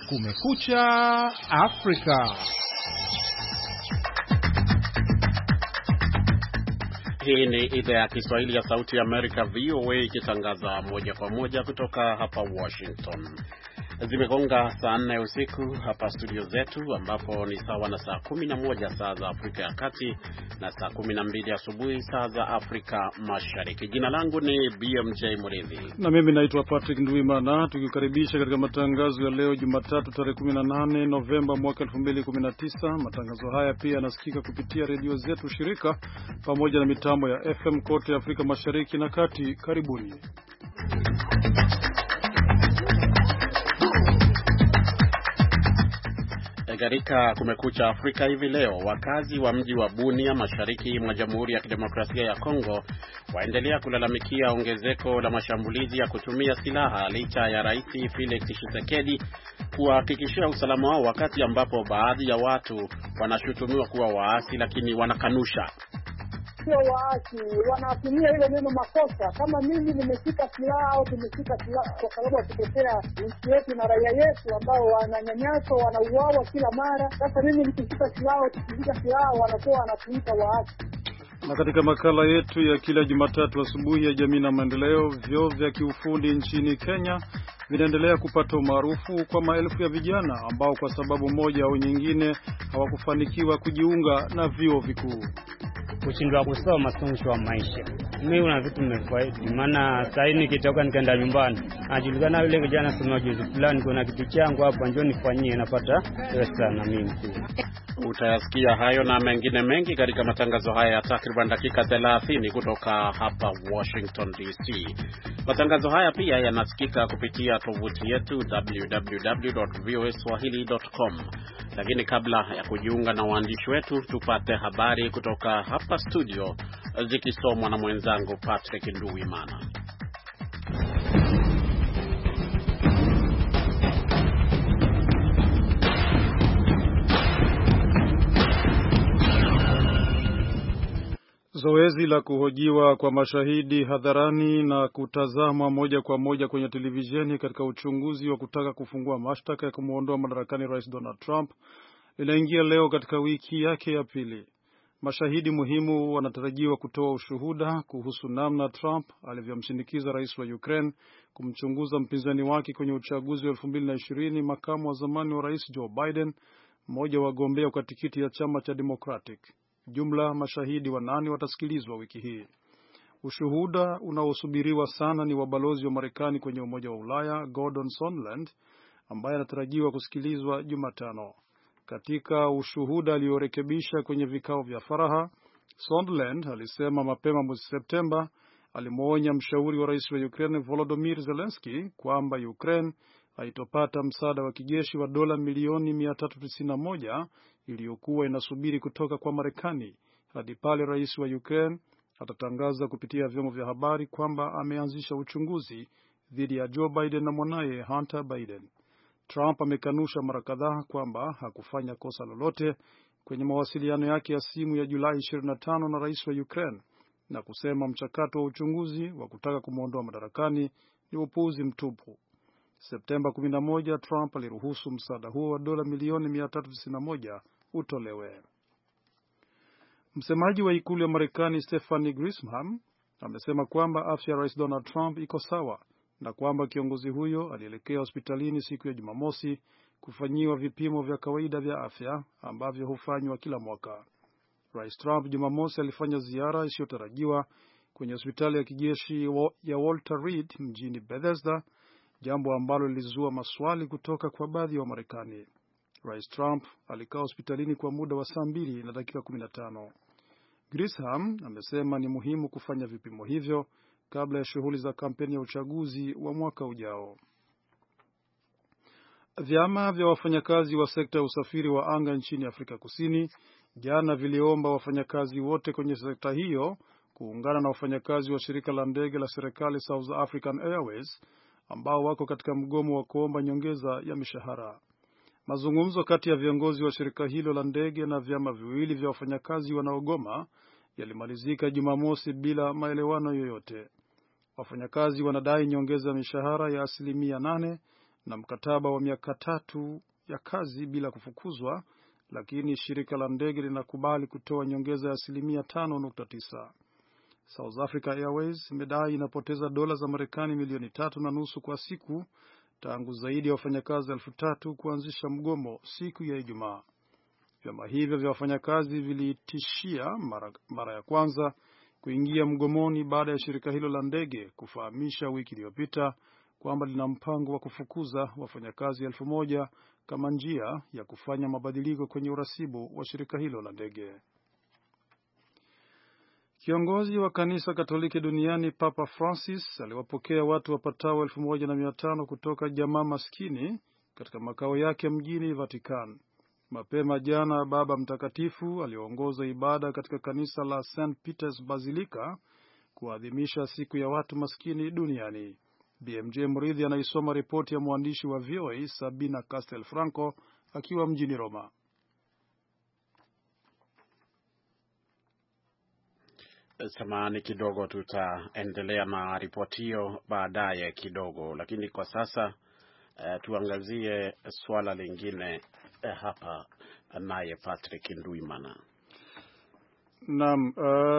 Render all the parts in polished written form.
Kumekucha Afrika. Hii ni idhaa ya Kiswahili ya Sauti ya Amerika, VOA, ikitangaza moja kwa moja kutoka hapa Washington. Zimegonga saa 4 usiku hapa studio zetu, ambapo ni sawa na saa 11 saa za Afrika ya Kati na saa 12 asubuhi saa za Afrika Mashariki. Jina langu ni BMJ Murithi. Na mimi naitwa Patrick Ndwimana, tukikaribisha katika matangazo ya leo Jumatatu tarehe 18 Novemba mwaka 2019. Matangazo haya pia yanasikika kupitia redio zetu shirika pamoja na mitambo ya FM kote Afrika Mashariki na Kati. Karibuni. Katika Kumekucha Afrika hivi leo, wakazi wa mji wa Bunia mashariki mwa Jamhuri ya Kidemokrasia ya Kongo waendelea kulalamikia ongezeko la mashambulizi ya kutumia silaha licha ya Rais Felix Tshisekedi kuhakikishia usalama wao, wakati ambapo baadhi ya watu wanashutumiwa kuwa waasi lakini wanakanusha. Sio waasi, wanatumia ile neno makosa. Kama mimi nimeshika silaha au tumeshika silaha kwa sababu ya kutetea nchi yetu na raia yetu ambao wananyanyaswa, wanauawa kila mara. Sasa mimi nikishika silaha au tukishika silaha wanakuwa wanatuita waasi. Na katika makala yetu ya kila Jumatatu asubuhi ya jamii na maendeleo, vyuo vya kiufundi nchini Kenya vinaendelea kupata umaarufu kwa maelfu ya vijana ambao kwa sababu moja au nyingine hawakufanikiwa kujiunga na vyuo vikuu. Kushindwa kusoma mwisho wa maisha. Mimi una vitu nimefaidi, maana sasa nikitoka nikaenda nyumbani najulikana yule kijana sema juzi fulani kuna kitu changu hapa njoo nifanyie, napata pesa na mimi pia. Utayasikia hayo na mengine mengi katika matangazo haya ya takriban dakika 30 kutoka hapa Washington DC. Matangazo haya pia yanasikika kupitia tovuti yetu www.voaswahili.com. Lakini kabla ya kujiunga na waandishi wetu, tupate habari kutoka hapa studio zikisomwa na mwenzangu Patrick Ndwimana. Zoezi la kuhojiwa kwa mashahidi hadharani na kutazama moja kwa moja kwenye televisheni katika uchunguzi wa kutaka kufungua mashtaka ya kumuondoa madarakani Rais Donald Trump linaingia leo katika wiki yake ya pili. Mashahidi muhimu wanatarajiwa kutoa ushuhuda kuhusu namna Trump alivyomshinikiza rais wa Ukraine kumchunguza mpinzani wake kwenye uchaguzi wa 2020, makamu wa zamani wa rais Joe Biden, mmoja wa wagombea kwa tikiti ya chama cha Democratic. Jumla mashahidi 8 watasikilizwa wiki hii. Ushuhuda unaosubiriwa sana ni wa balozi wa Marekani kwenye Umoja wa Ulaya Gordon Sondland, ambaye anatarajiwa kusikilizwa Jumatano. Katika ushuhuda aliorekebisha kwenye vikao vya faragha, Sondland alisema mapema mwezi Septemba alimwonya mshauri wa rais wa Ukraine Volodymyr Zelensky kwamba Ukraine haitopata msaada wa kijeshi wa dola milioni 391 iliyokuwa inasubiri kutoka kwa Marekani hadi pale rais wa Ukraine atatangaza kupitia vyombo vya habari kwamba ameanzisha uchunguzi dhidi ya Joe Biden na mwanaye Hunter Biden. Trump amekanusha mara kadhaa kwamba hakufanya kosa lolote kwenye mawasiliano yake ya simu ya Julai 25 na rais wa Ukraine na kusema mchakato wa uchunguzi wa kutaka kumuondoa madarakani ni upuuzi mtupu. Septemba 11, Trump aliruhusu msaada huo wa dola milioni 391 utolewe. Msemaji wa ikulu ya Marekani Stephanie Grisham amesema kwamba afya ya Rais Donald Trump iko sawa na kwamba kiongozi huyo alielekea hospitalini siku ya Jumamosi kufanyiwa vipimo vya kawaida vya afya ambavyo hufanywa kila mwaka. Rais Trump Jumamosi alifanya ziara isiyotarajiwa kwenye hospitali ya kijeshi ya Walter Reed mjini Bethesda, jambo ambalo lilizua maswali kutoka kwa baadhi ya Wamarekani. Rais Trump alikaa hospitalini kwa muda wa saa 2 na dakika 15. Grisham amesema ni muhimu kufanya vipimo hivyo kabla ya shughuli za kampeni ya uchaguzi wa mwaka ujao. Vyama vya wafanyakazi wa sekta ya usafiri wa anga nchini Afrika Kusini jana viliomba wafanyakazi wote kwenye sekta hiyo kuungana na wafanyakazi wa shirika la ndege la serikali South African Airways ambao wako katika mgomo wa kuomba nyongeza ya mishahara. Mazungumzo kati ya viongozi wa shirika hilo la ndege na vyama viwili vya wafanyakazi wanaogoma yalimalizika Jumamosi bila maelewano yoyote. Wafanyakazi wanadai nyongeza ya mishahara ya 8% na mkataba wa miaka 3 ya kazi bila kufukuzwa, lakini shirika la ndege linakubali kutoa nyongeza ya 5.9%. South Africa Airways imedai inapoteza dola za Marekani milioni 3.5 kwa siku tangu zaidi ya wafanyakazi 3,000 kuanzisha mgomo siku ya Ijumaa. Vyama hivyo vya wafanyakazi vilitishia mara ya kwanza kuingia mgomoni baada ya shirika hilo la ndege kufahamisha wiki iliyopita kwamba lina mpango wa kufukuza wafanyakazi 1,000 kama njia ya kufanya mabadiliko kwenye urasibu wa shirika hilo la ndege. Kiongozi wa kanisa Katoliki duniani Papa Francis aliwapokea watu wapatao 1,500 kutoka jamaa maskini katika makao yake mjini Vatican. Mapema jana, Baba Mtakatifu aliongoza ibada katika kanisa la St. Peter's Basilica kuadhimisha siku ya watu maskini duniani. BMJ Mridhi anaisoma ripoti ya mwandishi wa VOA Sabina Castelfranco akiwa mjini Roma. Samahani kidogo, tutaendelea na ripoti hiyo baadaye kidogo, lakini kwa sasa tuangazie swala lingine hapa naye Patrick Nduimana. Naam,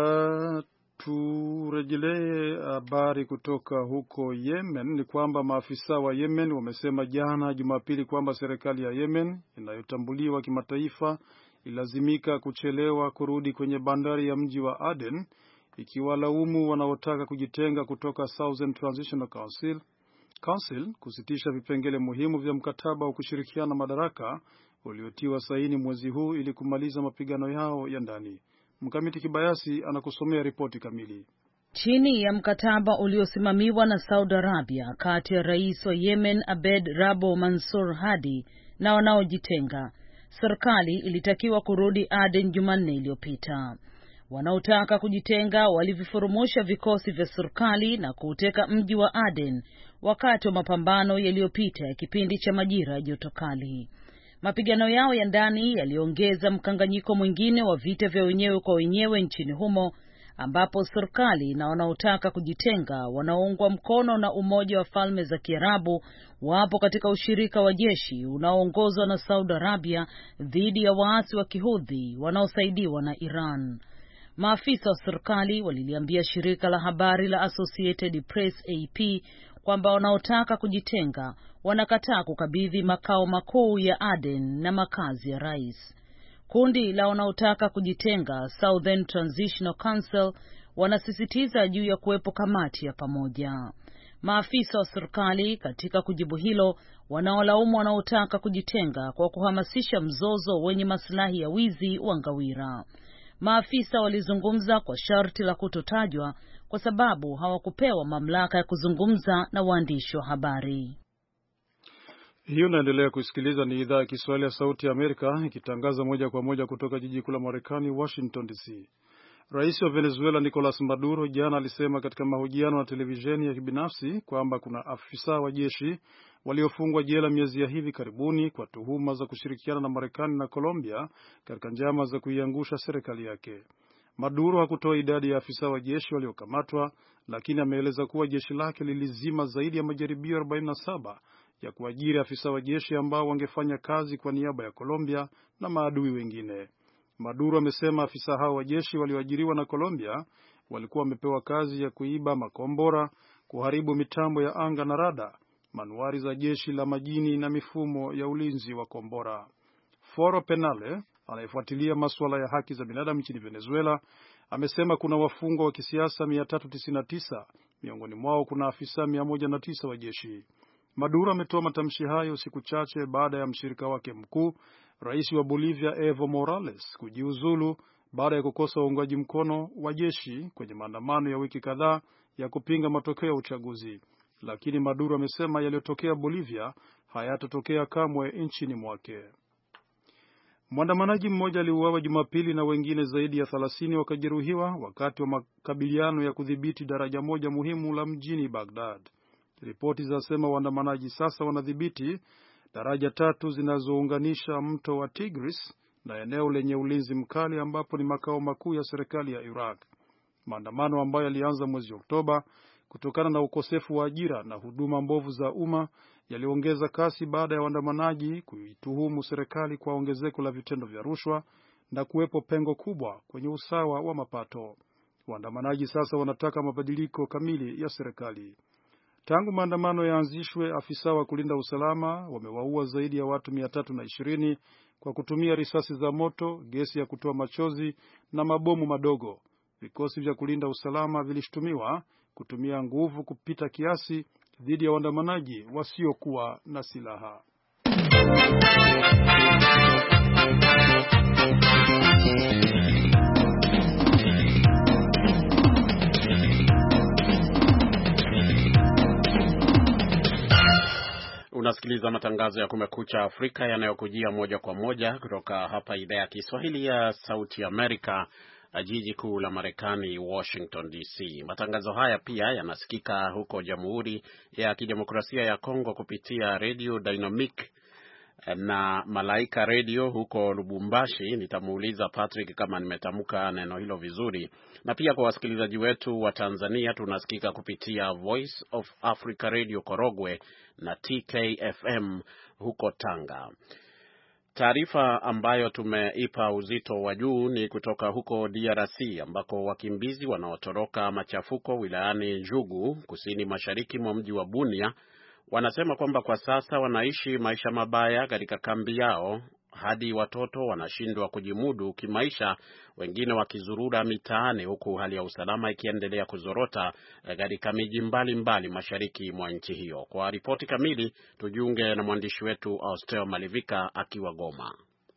turejelee habari kutoka huko Yemen. Ni kwamba maafisa wa Yemen wamesema jana Jumapili kwamba serikali ya Yemen inayotambuliwa kimataifa ilazimika kuchelewa kurudi kwenye bandari ya mji wa Aden, ikiwalaumu wanaotaka kujitenga kutoka Southern Transitional Council kusitisha vipengele muhimu vya mkataba wa kushirikiana madaraka uliotiwa saini mwezi huu ili kumaliza mapigano yao ya ndani. Mkamiti Kibayasi anakusomea ripoti kamili. Chini ya mkataba uliosimamiwa na Saudi Arabia kati ya rais wa Yemen Abed Rabo Mansur Hadi na wanaojitenga, serikali ilitakiwa kurudi Aden Jumanne iliyopita. Wanaotaka kujitenga walivifurumusha vikosi vya serikali na kuuteka mji wa Aden wakati wa mapambano yaliyopita ya kipindi cha majira ya joto kali. Mapigano yao ya ndani yaliongeza mkanganyiko mwingine wa vita vya wenyewe kwa wenyewe nchini humo, ambapo serikali na wanaotaka kujitenga wanaoungwa mkono na Umoja wa Falme za Kiarabu wapo katika ushirika wa jeshi unaoongozwa na Saudi Arabia dhidi ya waasi wa Kihudhi wanaosaidiwa na Iran. Maafisa wa serikali waliliambia shirika la habari la Associated Press AP kwamba wanaotaka kujitenga wanakataa kukabidhi makao makuu ya Aden na makazi ya rais. Kundi la wanaotaka kujitenga Southern Transitional Council wanasisitiza juu ya kuwepo kamati ya pamoja. Maafisa wa serikali katika kujibu hilo wanaolaumu wanaotaka kujitenga kwa kuhamasisha mzozo wenye maslahi ya wizi wa ngawira. Maafisa walizungumza kwa sharti la kutotajwa kwa sababu hawakupewa mamlaka ya kuzungumza na waandishi wa habari. Hiyo naendelea kusikiliza, ni idhaa ya Kiswahili ya Sauti ya Amerika ikitangaza moja kwa moja kutoka jiji kuu la Marekani, Washington DC. Rais wa Venezuela Nicolas Maduro jana alisema katika mahojiano na televisheni ya kibinafsi kwamba kuna afisa wa jeshi waliofungwa jela miezi ya hivi karibuni kwa tuhuma za kushirikiana na Marekani na Colombia katika njama za kuiangusha serikali yake. Maduro hakutoa idadi ya afisa wa jeshi waliokamatwa, lakini ameeleza kuwa jeshi lake lilizima zaidi ya majaribio 47 ya kuajiri afisa wa jeshi ambao wangefanya kazi kwa niaba ya Colombia na maadui wengine. Maduro amesema afisa hao wa jeshi walioajiriwa na Colombia walikuwa wamepewa kazi ya kuiba makombora, kuharibu mitambo ya anga na rada, manuari za jeshi la majini na mifumo ya ulinzi wa kombora. Foro Penale anayefuatilia masuala ya haki za binadamu nchini Venezuela amesema kuna wafungwa wa kisiasa 399, miongoni mwao kuna afisa 109 wa jeshi. Maduro ametoa matamshi hayo siku chache baada ya mshirika wake mkuu, rais wa Bolivia Evo Morales, kujiuzulu baada ya kukosa uungwaji mkono wa jeshi kwenye maandamano ya wiki kadhaa ya kupinga matokeo ya uchaguzi. Lakini Maduro amesema yaliyotokea Bolivia hayatatokea kamwe nchini mwake. Mwandamanaji mmoja aliuawa Jumapili na wengine zaidi ya 30 wakajeruhiwa wakati wa makabiliano ya kudhibiti daraja moja muhimu la mjini Baghdad. Ripoti zinasema waandamanaji sasa wanadhibiti daraja 3 zinazounganisha mto wa Tigris na eneo lenye ulinzi mkali ambapo ni makao makuu ya serikali ya Iraq. Maandamano ambayo yalianza mwezi Oktoba kutokana na ukosefu wa ajira na huduma mbovu za umma yaliongeza kasi baada ya waandamanaji kuituhumu serikali kwa ongezeko la vitendo vya rushwa na kuwepo pengo kubwa kwenye usawa wa mapato. Waandamanaji sasa wanataka mabadiliko kamili ya serikali. Tangu maandamano yaanzishwe, afisa wa kulinda usalama wamewaua zaidi ya watu 320 kwa kutumia risasi za moto, gesi ya kutoa machozi na mabomu madogo. Vikosi vya kulinda usalama vilishtumiwa kutumia nguvu kupita kiasi dhidi ya waandamanaji wasiokuwa na silaha. Unasikiliza matangazo ya Kumekucha Afrika yanayokujia moja kwa moja kutoka hapa idhaa ya Kiswahili ya Sauti Amerika, jiji kuu la Marekani, Washington DC. Matangazo haya pia yanasikika huko Jamhuri ya Kidemokrasia ya Kongo kupitia Radio Dynamic na Malaika Radio huko Lubumbashi. Nitamuuliza Patrick kama nimetamka neno hilo vizuri. Na pia kwa wasikilizaji wetu wa Tanzania tunasikika kupitia Voice of Africa Radio Korogwe na TKFM huko Tanga. Taarifa ambayo tumeipa uzito wa juu ni kutoka huko DRC ambako wakimbizi wanaotoroka machafuko wilayani Jugu kusini mashariki mwa mji wa Bunia wanasema kwamba kwa sasa wanaishi maisha mabaya katika kambi yao hadi watoto wanashindwa kujimudu kimaisha, wengine wakizurura mitaani, huku hali ya usalama ikiendelea kuzorota katika miji mbalimbali mashariki mwa nchi hiyo. Kwa ripoti kamili tujiunge na mwandishi wetu Austeo Malivika akiwa Goma.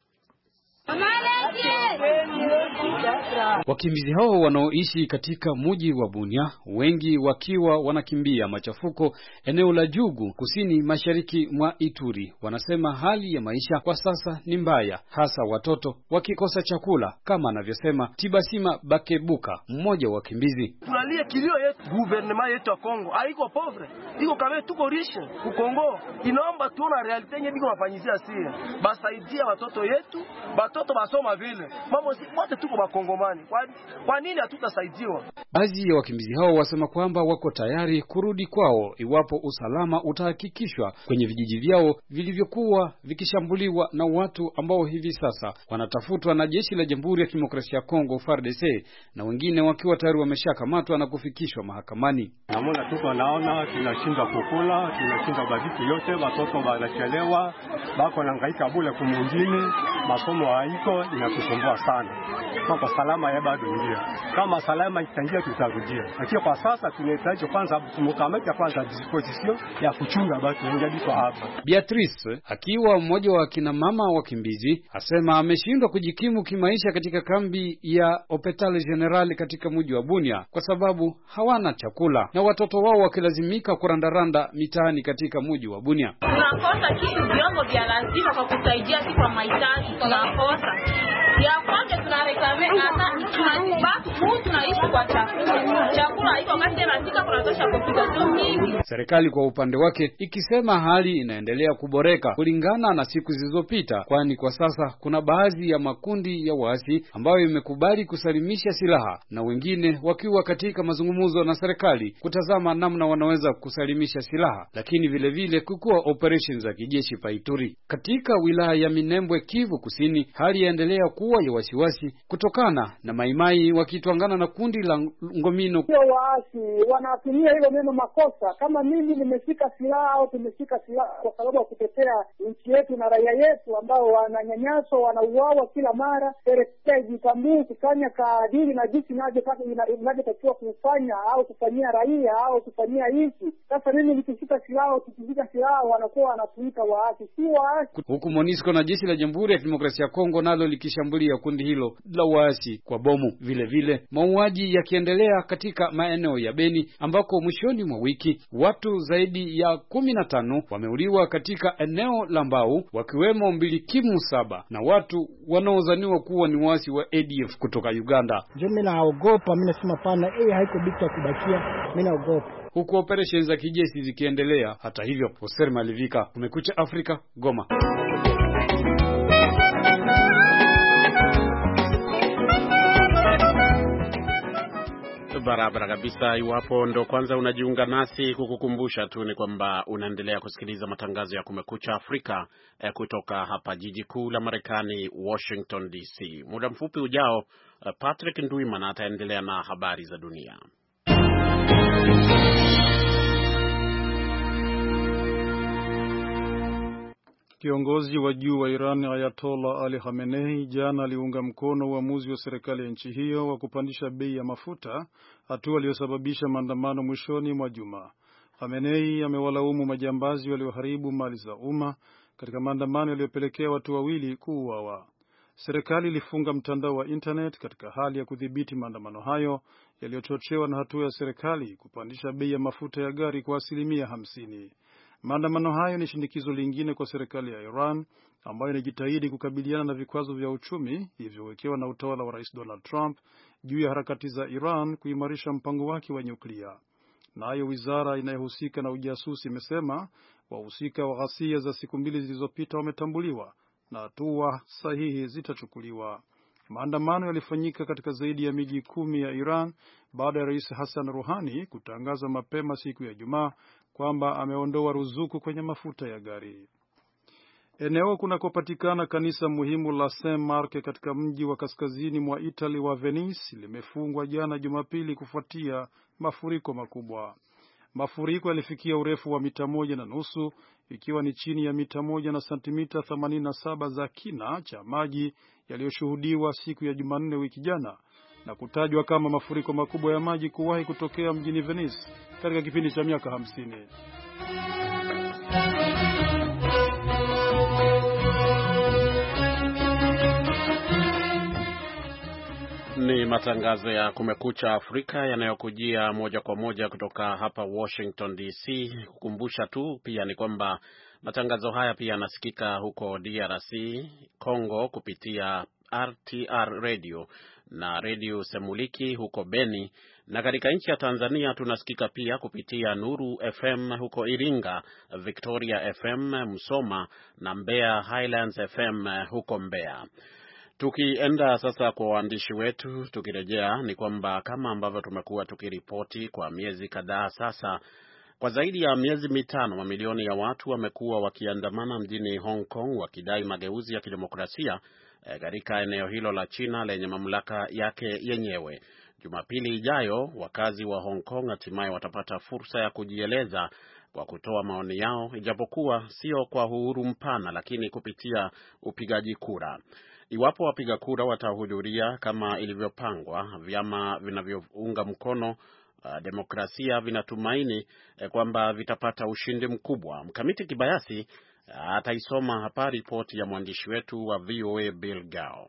Wakimbizi hao wanaoishi katika mji wa Bunia, wengi wakiwa wanakimbia machafuko eneo la Jugu kusini mashariki mwa Ituri, wanasema hali ya maisha kwa sasa ni mbaya, hasa watoto wakikosa chakula, kama anavyosema Tibasima Bakebuka, mmoja wa wakimbizi. Tunalia kilio yetu, gouvernement yetu ya Kongo haiko pauvre, iko kama tuko riche ku Kongo, inaomba tuona realite yenyewe biko mafanyizia sisi, basaidia watoto yetu, watoto basoma vile. Mambo si wote tuko Bakongomani. Kwa nini hatutasaidiwa? Baadhi ya wakimbizi hao wasema kwamba wako tayari kurudi kwao iwapo usalama utahakikishwa kwenye vijiji vyao vilivyokuwa vikishambuliwa na watu ambao hivi sasa wanatafutwa na jeshi la Jamhuri ya Kidemokrasia ya Kongo FARDC, na wengine wakiwa tayari wameshakamatwa na kufikishwa mahakamani. Naona tuko naona tunashindwa kukula, tunashindwa bajeti yote, watoto wanachelewa, bako nahangaika bure kumungine, masomo haiko, inatusumbua sana. Kwa salama ya bado ndio. Kama salama itaingia tutarudia. Lakini kwa sasa tunahitaji kwanza tumkamata kwanza disposition ya kuchunga watu wengi biko hapa. Beatrice akiwa mmoja wa kina mama wakimbizi asema ameshindwa kujikimu kimaisha katika kambi ya Hopital General katika mji wa Bunia kwa sababu hawana chakula na watoto wao wakilazimika kurandaranda mitaani katika mji wa Bunia. Tunakosa kitu vyombo vya lazima kwa kusaidia kwa mahitaji, tunakosa. Ya kwanza tunarekame hata tunaishi kwa chakula. Chakula haiko kati na kunatosha kupika mingi. Serikali kwa upande wake ikisema hali inaendelea kuboreka kulingana na siku zilizopita, kwani kwa sasa kuna baadhi ya makundi ya waasi ambayo imekubali kusalimisha silaha na wengine wakiwa katika mazungumzo na serikali kutazama namna wanaweza kusalimisha silaha, lakini vile vile kukua operations za kijeshi Paituri. Katika wilaya ya Minembwe, Kivu Kusini, hali yaendelea kuwa ya wasiwasi kutokana na maimai wakitwangana na kundi la Ngomino. Sio waasi wanatumia hilo neno makosa. Kama mimi nimeshika silaha au tumeshika silaha kwa sababu ya kutetea nchi yetu na raia yetu ambao wananyanyaswa, wanauawa kila mara, serikali ijitambue kufanya kadiri na jinsi inavyotakiwa kufanya au kufanyia raia au kufanyia nchi. Sasa mimi nikishika silaha wanakuwa wanatuita waasi. Si waasi. Huku MONUSCO na jeshi la Jamhuri ya Kidemokrasia ya Kongo nalo likishambulia kundi hilo la waasi kwa bomu. Vile vile mauaji yakiendelea katika maeneo ya Beni ambako mwishoni mwa wiki watu zaidi ya 15 wameuliwa katika eneo la Mbau, wakiwemo Mbilikimu 7 na watu wanaozaniwa kuwa ni waasi wa ADF kutoka Uganda. Mimi naogopa, mimi nasema pana haiko bitu kubakia, mimi naogopa. Huku operations za kijeshi zikiendelea. Hata hivyo, Hoser Malivika, Kumekucha Afrika, Goma. Barabara kabisa. Iwapo ndo kwanza unajiunga nasi, kukukumbusha tu ni kwamba unaendelea kusikiliza matangazo ya Kumekucha Afrika kutoka hapa jiji kuu la Marekani, Washington DC. Muda mfupi ujao, Patrick Ndwimana ataendelea na habari za dunia. Kiongozi wa juu wa Iran Ayatollah Ali Khamenei jana aliunga mkono uamuzi wa serikali ya nchi hiyo wa kupandisha bei ya mafuta, hatua iliyosababisha maandamano mwishoni mwa juma. Khamenei amewalaumu majambazi walioharibu mali za umma katika maandamano yaliyopelekea watu wawili kuuawa. Serikali ilifunga mtandao wa internet katika hali ya kudhibiti maandamano hayo yaliyochochewa na hatua ya serikali kupandisha bei ya mafuta ya gari kwa 50%. Maandamano hayo ni shindikizo lingine kwa serikali ya Iran ambayo inajitahidi kukabiliana na vikwazo vya uchumi vilivyowekewa na utawala wa Rais Donald Trump juu ya harakati za Iran kuimarisha mpango wake wa nyuklia. Nayo wizara inayohusika na ujasusi imesema wahusika wa ghasia za siku 2 zilizopita wametambuliwa na hatua sahihi zitachukuliwa. Maandamano yalifanyika katika zaidi ya miji 10 ya Iran baada ya Rais Hassan Rouhani kutangaza mapema siku ya Ijumaa kwamba ameondoa ruzuku kwenye mafuta ya gari. Eneo kunakopatikana kanisa muhimu la Saint Mark katika mji wa kaskazini mwa Italy wa Venice limefungwa jana Jumapili kufuatia mafuriko makubwa. Mafuriko yalifikia urefu wa mita 1.5 ikiwa ni chini ya mita 1 na sentimita 87 za kina cha maji yaliyoshuhudiwa siku ya Jumanne wiki jana na kutajwa kama mafuriko makubwa ya maji kuwahi kutokea mjini Venice katika kipindi cha miaka 50. Ni matangazo ya Kumekucha Afrika yanayokujia moja kwa moja kutoka hapa Washington DC. Kukumbusha tu pia ni kwamba matangazo haya pia yanasikika huko DRC Congo kupitia RTR Radio na Radio Semuliki huko Beni, na katika nchi ya Tanzania tunasikika pia kupitia Nuru FM huko Iringa, Victoria FM Musoma na Mbeya Highlands FM huko Mbeya. Tukienda sasa kwa waandishi wetu, tukirejea ni kwamba kama ambavyo tumekuwa tukiripoti kwa miezi kadhaa sasa, kwa zaidi ya miezi 5 mamilioni ya watu wamekuwa wakiandamana mjini Hong Kong wakidai mageuzi ya kidemokrasia katika eneo hilo la China lenye mamlaka yake yenyewe. Jumapili ijayo wakazi wa Hong Kong hatimaye watapata fursa ya kujieleza kwa kutoa maoni yao, ijapokuwa sio kwa uhuru mpana, lakini kupitia upigaji kura. Iwapo wapiga kura watahudhuria kama ilivyopangwa, vyama vinavyounga mkono demokrasia vinatumaini kwamba vitapata ushindi mkubwa. Mkamiti Kibayasi ataisoma hapa ripoti ya mwandishi wetu wa VOA Bill Gao.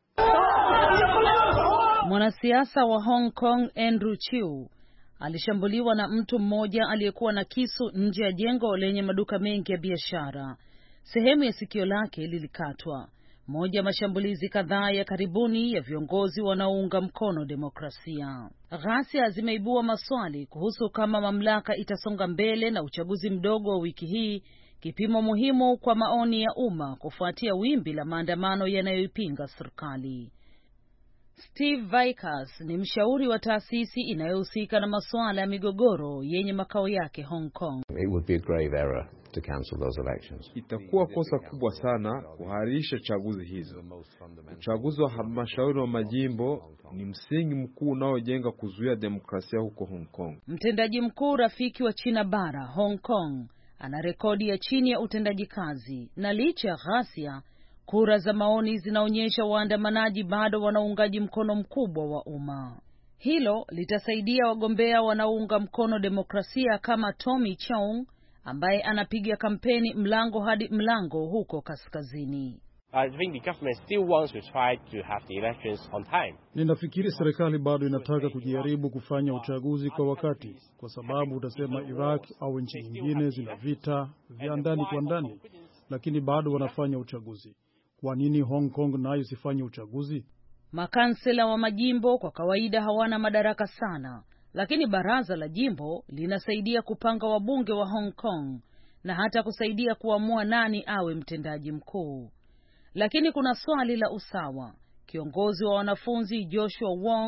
Mwanasiasa wa Hong Kong Andrew Chiu alishambuliwa na mtu mmoja aliyekuwa na kisu nje ya jengo lenye maduka mengi ya biashara. Sehemu ya sikio lake lilikatwa. Moja mashambulizi kadhaa ya karibuni ya viongozi wanaounga mkono demokrasia. Ghasia zimeibua maswali kuhusu kama mamlaka itasonga mbele na uchaguzi mdogo wa wiki hii, kipimo muhimu kwa maoni ya umma kufuatia wimbi la maandamano yanayoipinga serikali. Steve Vickers ni mshauri wa taasisi inayohusika na masuala ya migogoro yenye makao yake Hong Kong. It would be a grave error to cancel those elections. Itakuwa kosa kubwa sana kuharisha chaguzi hizo. Uchaguzi wa halmashauri wa majimbo ni msingi mkuu unaojenga kuzuia demokrasia huko Hong Kong. Mtendaji mkuu rafiki wa China bara Hong Kong ana rekodi ya chini ya utendaji kazi, na licha ya ghasia, kura za maoni zinaonyesha waandamanaji bado wanaungaji mkono mkubwa wa umma. Hilo litasaidia wagombea wanaounga mkono demokrasia kama Tommy Chong ambaye anapiga kampeni mlango hadi mlango huko kaskazini. I think the government still wants to try to have the elections on time. Ninafikiri serikali bado inataka kujaribu kufanya uchaguzi kwa wakati, kwa sababu utasema Iraq au nchi nyingine zina vita vya ndani kwa ndani, lakini bado wanafanya uchaguzi. Kwa nini Hong Kong nayo isifanye uchaguzi? Makansela wa majimbo kwa kawaida hawana madaraka sana, lakini baraza la jimbo linasaidia kupanga wabunge wa Hong Kong na hata kusaidia kuamua nani awe mtendaji mkuu. Lakini kuna swali la usawa. Kiongozi wa wanafunzi Joshua Wong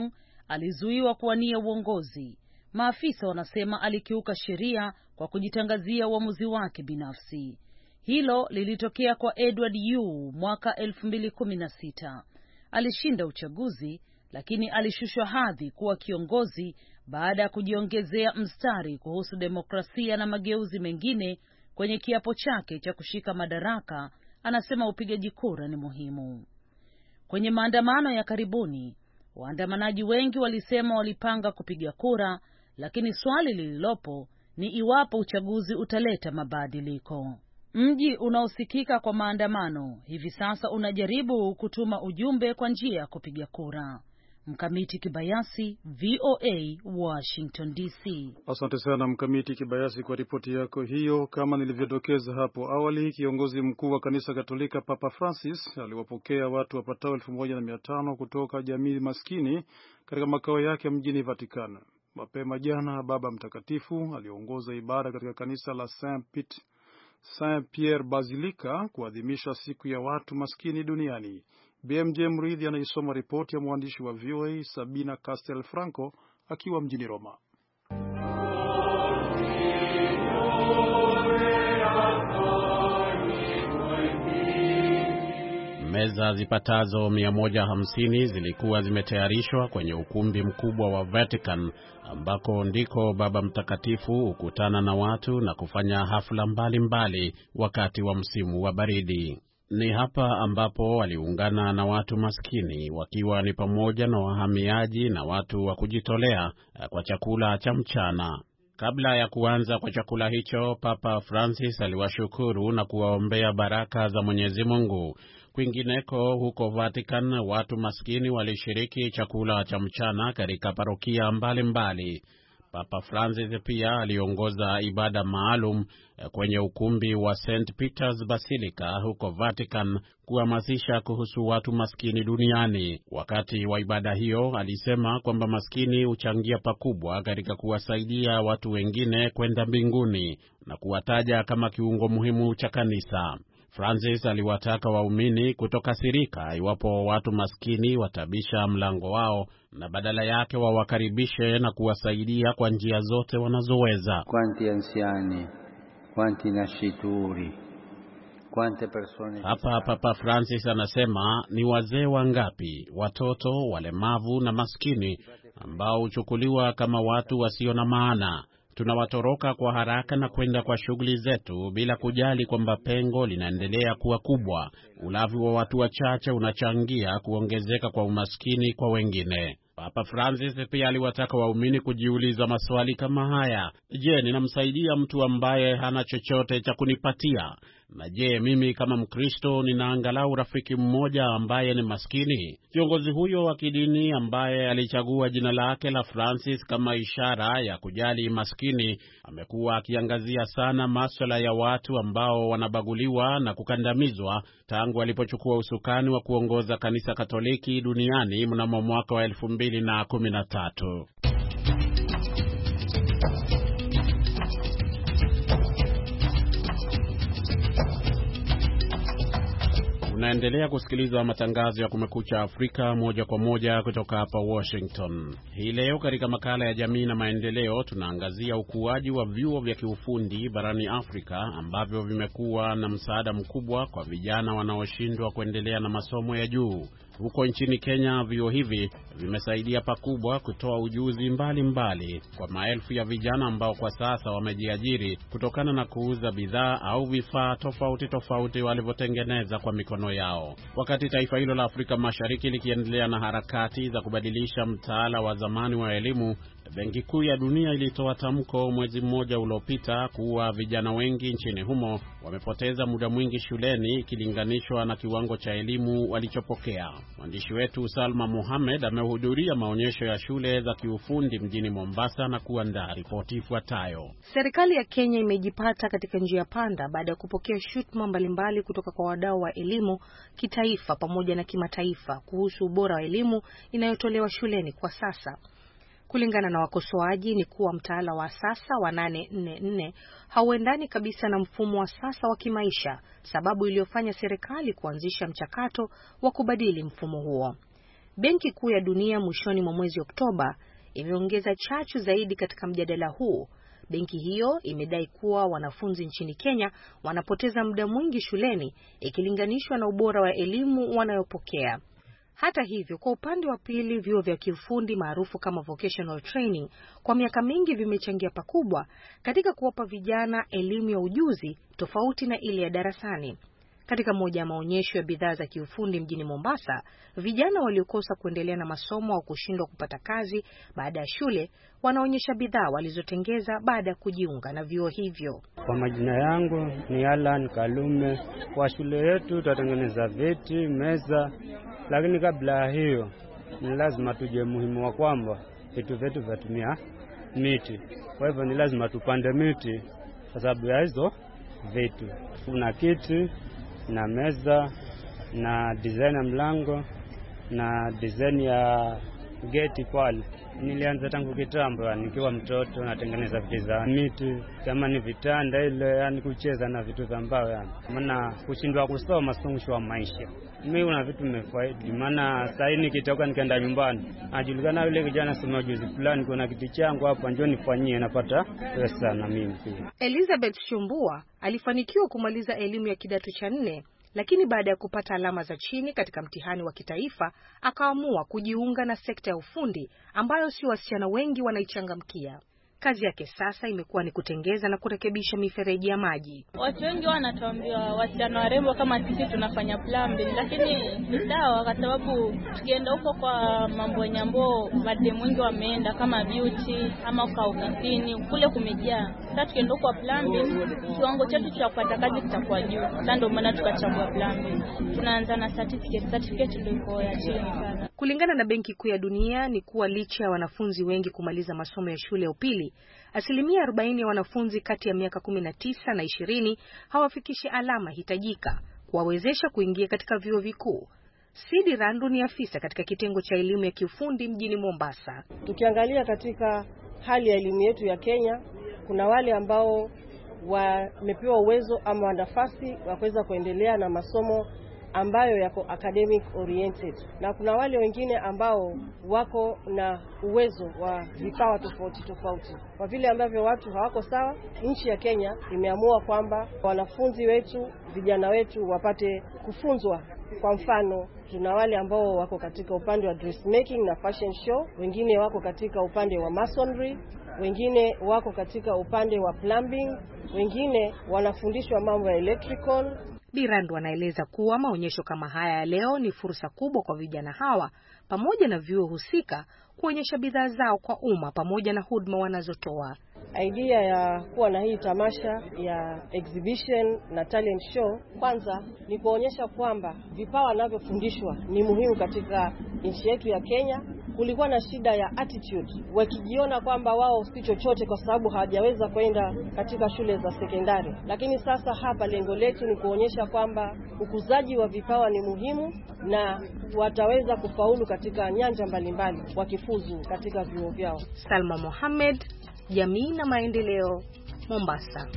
alizuiwa kuwania uongozi. Maafisa wanasema alikiuka sheria kwa kujitangazia uamuzi wake binafsi. Hilo lilitokea kwa Edward Yu mwaka 2016. Alishinda uchaguzi, lakini alishushwa hadhi kuwa kiongozi baada ya kujiongezea mstari kuhusu demokrasia na mageuzi mengine kwenye kiapo chake cha kushika madaraka. Anasema upigaji kura ni muhimu. Kwenye maandamano ya karibuni, waandamanaji wengi walisema walipanga kupiga kura, lakini swali lililopo ni iwapo uchaguzi utaleta mabadiliko. Mji unaosikika kwa maandamano hivi sasa unajaribu kutuma ujumbe kwa njia ya kupiga kura. Mkamiti Kibayasi, VOA, Washington DC. Asante sana Mkamiti Kibayasi kwa ripoti yako hiyo. Kama nilivyodokeza hapo awali, kiongozi mkuu wa kanisa Katolika Papa Francis aliwapokea watu wapatao 1500 kutoka jamii maskini katika makao yake mjini Vatican. Mapema jana, Baba Mtakatifu aliongoza ibada katika kanisa la Saint Pierre Basilica kuadhimisha siku ya watu maskini duniani. BMJ Mridhi anaisoma ripoti ya mwandishi wa VOA Sabina Castel Franco akiwa mjini Roma. Meza zipatazo 150 zilikuwa zimetayarishwa kwenye ukumbi mkubwa wa Vatican, ambako ndiko Baba Mtakatifu hukutana na watu na kufanya hafla mbalimbali wakati wa msimu wa baridi. Ni hapa ambapo waliungana na watu maskini, wakiwa ni pamoja na wahamiaji na watu wa kujitolea kwa chakula cha mchana. Kabla ya kuanza kwa chakula hicho, Papa Francis aliwashukuru na kuwaombea baraka za Mwenyezi Mungu. Kwingineko huko Vatican, watu maskini walishiriki chakula cha mchana katika parokia mbalimbali. Papa Francis pia aliongoza ibada maalum kwenye ukumbi wa St. Peter's Basilica huko Vatican kuhamasisha kuhusu watu maskini duniani. Wakati wa ibada hiyo alisema kwamba maskini huchangia pakubwa katika kuwasaidia watu wengine kwenda mbinguni na kuwataja kama kiungo muhimu cha kanisa. Francis aliwataka waumini kutokasirika iwapo watu maskini watabisha mlango wao na badala yake wawakaribishe na kuwasaidia kwa njia zote wanazoweza. Quanti anziani, quanti nascituri, quante persone. Hapa Papa Francis anasema ni wazee wangapi, watoto, walemavu na maskini ambao huchukuliwa kama watu wasio na maana. Tunawatoroka kwa haraka na kwenda kwa shughuli zetu bila kujali kwamba pengo linaendelea kuwa kubwa. Ulavi wa watu wachache unachangia kuongezeka kwa umaskini kwa wengine. Papa Francis pia aliwataka waumini kujiuliza maswali kama haya: je, ninamsaidia mtu ambaye hana chochote cha kunipatia? Na je, mimi kama Mkristo nina angalau rafiki mmoja ambaye ni maskini? Kiongozi huyo wa kidini ambaye alichagua jina lake la Francis kama ishara ya kujali maskini, amekuwa akiangazia sana masuala ya watu ambao wanabaguliwa na kukandamizwa tangu alipochukua usukani wa kuongoza kanisa Katoliki duniani mnamo mwaka wa 2013. Unaendelea kusikiliza matangazo ya Kumekucha Afrika moja kwa moja kutoka hapa Washington. Hii leo katika makala ya jamii na maendeleo tunaangazia ukuaji wa vyuo vya kiufundi barani Afrika ambavyo vimekuwa na msaada mkubwa kwa vijana wanaoshindwa kuendelea na masomo ya juu. Huko nchini Kenya, vyuo hivi vimesaidia pakubwa kutoa ujuzi mbalimbali kwa maelfu ya vijana ambao kwa sasa wamejiajiri kutokana na kuuza bidhaa au vifaa tofauti walivyotengeneza kwa mikono yao. Wakati taifa hilo la Afrika Mashariki likiendelea na harakati za kubadilisha mtaala wa zamani wa elimu, Benki Kuu ya Dunia ilitoa tamko mwezi mmoja uliopita kuwa vijana wengi nchini humo wamepoteza muda mwingi shuleni ikilinganishwa na kiwango cha elimu walichopokea. Mwandishi wetu Salma Mohamed amehudhuria maonyesho ya shule za kiufundi mjini Mombasa na kuandaa ripoti ifuatayo. Serikali ya Kenya imejipata katika njia panda baada ya kupokea shutuma mbalimbali kutoka kwa wadau wa elimu kitaifa pamoja na kimataifa kuhusu ubora wa elimu inayotolewa shuleni kwa sasa. Kulingana na wakosoaji ni kuwa mtaala wa sasa wa 844 hauendani kabisa na mfumo wa sasa wa kimaisha, sababu iliyofanya serikali kuanzisha mchakato wa kubadili mfumo huo. Benki Kuu ya Dunia mwishoni mwa mwezi Oktoba imeongeza chachu zaidi katika mjadala huu. Benki hiyo imedai kuwa wanafunzi nchini Kenya wanapoteza muda mwingi shuleni ikilinganishwa na ubora wa elimu wanayopokea. Hata hivyo, kwa upande wa pili, vyuo vya kiufundi maarufu kama vocational training kwa miaka mingi vimechangia pakubwa katika kuwapa vijana elimu ya ujuzi tofauti na ile ya darasani. Katika moja ya maonyesho ya bidhaa za kiufundi mjini Mombasa, vijana waliokosa kuendelea na masomo au kushindwa kupata kazi baada ya shule wanaonyesha bidhaa walizotengeza baada ya kujiunga na vyuo hivyo. Kwa majina yangu ni Alan Kalume. Kwa shule yetu tutatengeneza viti, meza, lakini kabla ya hiyo ni lazima tuje muhimu wa kwamba vitu vyetu vyatumia miti. Kwa hivyo ni lazima tupande miti kwa sababu ya hizo vitu. Kuna kiti na meza na design ya mlango na design ya geti pale. Nilianza tangu kitambo, nikiwa mtoto natengeneza vitu za miti, kama ni vitanda ile, yani kucheza na vitu za mbao yani. Maana kushindwa kusoma sio wa maisha. Mimi una vitu nimefaidi, maana sasa nikitoka nikaenda nyumbani, ajulikana yule kijana soma juzi fulani kuna kitu changu hapa njoo nifanyie, napata pesa na mimi pia. Elizabeth Shumbua alifanikiwa kumaliza elimu ya kidato cha 4, lakini baada ya kupata alama za chini katika mtihani wa kitaifa akaamua kujiunga na sekta ya ufundi ambayo si wasichana wengi wanaichangamkia. Kazi yake sasa imekuwa ni kutengeza na kurekebisha mifereji ya maji. Watu wengi wanatuambia wasichana warembo kama sisi tunafanya plumbing, lakini ni sawa kwa sababu tukienda huko kwa mambo ya nyambo madem wengi wameenda kama beauty ama kwa ofisini kule kumejaa. Sasa tukienda huko kwa plumbing kiwango chetu cha kupata kazi kitakuwa juu. Sasa ndio maana tukachagua plumbing. Tunaanza na certificate ndio iko ya chini sana. Kulingana na Benki Kuu ya Dunia ni kuwa licha ya wanafunzi wengi kumaliza masomo ya shule ya upili, asilimia 40 ya wanafunzi kati ya miaka 19 na 20 hawafikishi alama hitajika kuwawezesha kuingia katika vyuo vikuu. Sidi Randu ni afisa katika kitengo cha elimu ya kiufundi mjini Mombasa. Tukiangalia katika hali ya elimu yetu ya Kenya, kuna wale ambao wamepewa uwezo ama nafasi wa kuweza kuendelea na masomo ambayo yako academic oriented, na kuna wale wengine ambao wako na uwezo wa vipawa tofauti tofauti. Kwa vile ambavyo watu hawako sawa, nchi ya Kenya imeamua kwamba wanafunzi wetu, vijana wetu wapate kufunzwa. Kwa mfano, tuna wale ambao wako katika upande wa dressmaking na fashion show, wengine wako katika upande wa masonry, wengine wako katika upande wa plumbing, wengine wanafundishwa mambo ya electrical. Birandu anaeleza kuwa maonyesho kama haya ya leo ni fursa kubwa kwa vijana hawa pamoja na vyuo husika kuonyesha bidhaa zao kwa umma pamoja na huduma wanazotoa. Idea ya kuwa na hii tamasha ya exhibition na talent show kwanza ni kuonyesha kwamba vipawa wanavyofundishwa ni muhimu katika nchi yetu ya Kenya. Kulikuwa na shida ya attitude, wakijiona kwamba wao si chochote kwa sababu hawajaweza kwenda katika shule za sekondari. Lakini sasa hapa lengo letu ni kuonyesha kwamba ukuzaji wa vipawa ni muhimu na wataweza kufaulu katika nyanja mbalimbali wakifuzu katika vyuo vyao. Salma Mohamed, Jamii na Maendeleo, Mombasa.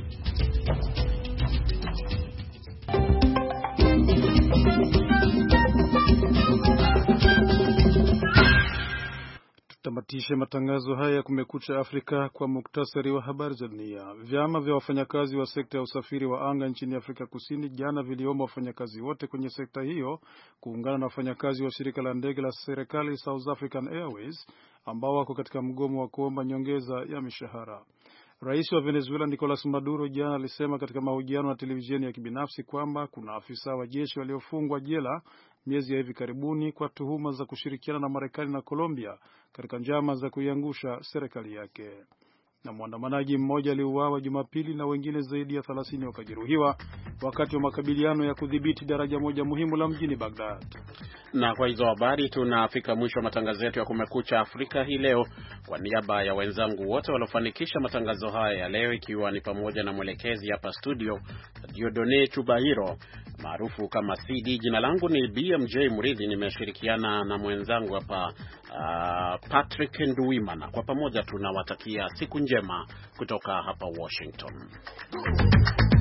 Tutamatishe matangazo haya ya Kumekucha Afrika kwa muktasari wa habari za dunia. Vyama vya wafanyakazi wa sekta ya usafiri wa anga nchini Afrika Kusini jana viliomba wafanyakazi wote kwenye sekta hiyo kuungana na wafanyakazi wa shirika la ndege la serikali South African Airways ambao wako katika mgomo wa kuomba nyongeza ya mishahara. Rais wa Venezuela Nicolas Maduro jana alisema katika mahojiano na televisheni ya kibinafsi kwamba kuna afisa wa jeshi waliofungwa jela miezi ya hivi karibuni kwa tuhuma za kushirikiana na Marekani na Colombia katika njama za kuiangusha serikali yake. Na mwandamanaji mmoja aliuawa Jumapili na wengine zaidi ya 30 wakajeruhiwa wakati wa makabiliano ya kudhibiti daraja moja muhimu la mjini Baghdad. Na kwa hizo habari tunafika mwisho wa matangazo yetu ya Kumekucha Afrika hii leo. Kwa niaba ya wenzangu wote waliofanikisha matangazo haya ya leo, ikiwa ni pamoja na mwelekezi hapa studio Diodone Chubahiro maarufu kama CD, jina langu ni BMJ Muridhi, nimeshirikiana na mwenzangu hapa Patrick Nduwimana. Kwa pamoja tunawatakia siku njema kutoka hapa Washington.